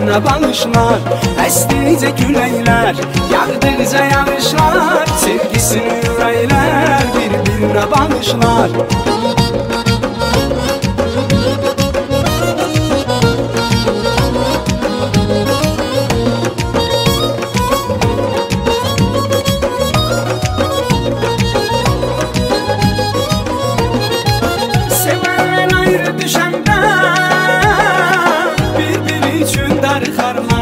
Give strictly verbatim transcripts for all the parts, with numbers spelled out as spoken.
bir-birinə bağışlar. Əsdikcə küləklər, yağdıqca yağışlar, sevgisini ürəklər bir-birinə bağışlar. Düşəndə bir-biri üçün darıxarma,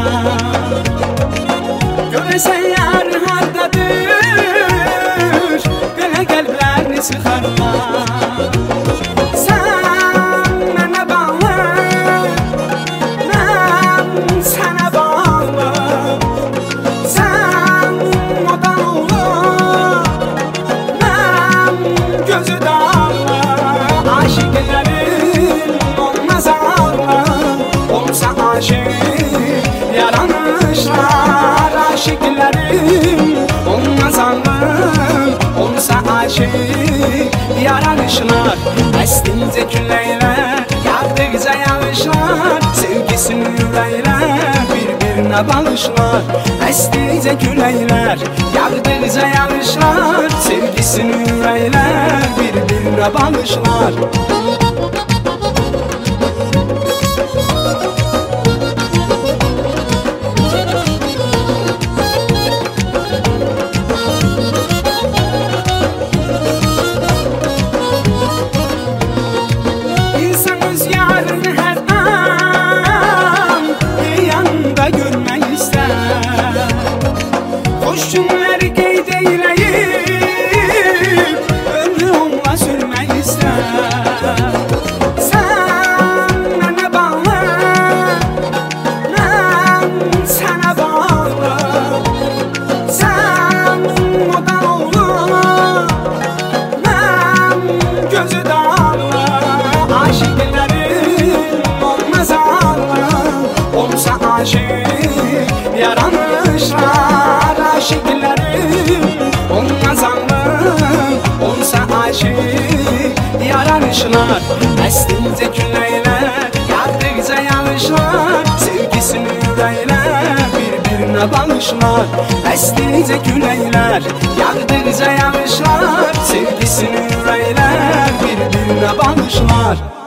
görəsən yar hardadır, belə qəlblərini sıxarma. Sən mənə bağlı, mən sənə bağlı, sən oda olur, mən gözü dağlı. Aşıqlərin olmaz ağlı, olsa aşık yaranışlar. Aşıqlərin olmaz ağlı, olsa aşık yaranışlar. Əsdikcə küləklər, yağdıqca yağışlar, sevgisini ürəklər bir-birinə bağışlar. Əsdikcə küləklər, yağdıqca yağışlar, sevgisini ürəklər bir-birinə bağışlar. İnsan öz yarını hər an yanında görmək istər, xoş günləri qeyd eyləyib ömrü onunla sürmək istər. Sən mənə bağlı, mən sənə bağlı, sən oda olur, mən gözü dağlı. Aşıqlərin olmaz ağlı, olsa aşık yaranışlar. Aşıqlərin olmaz ağlı, olsa aşık yaranışlar. Əsdikcə küləklər, yağdıqca yağışlar, sevgisini ürəklər bir-birinə bağışlar. Əsdikcə küləklər, yağdıqca yağışlar, sevgisini ürəklər bir-birinə bağışlar.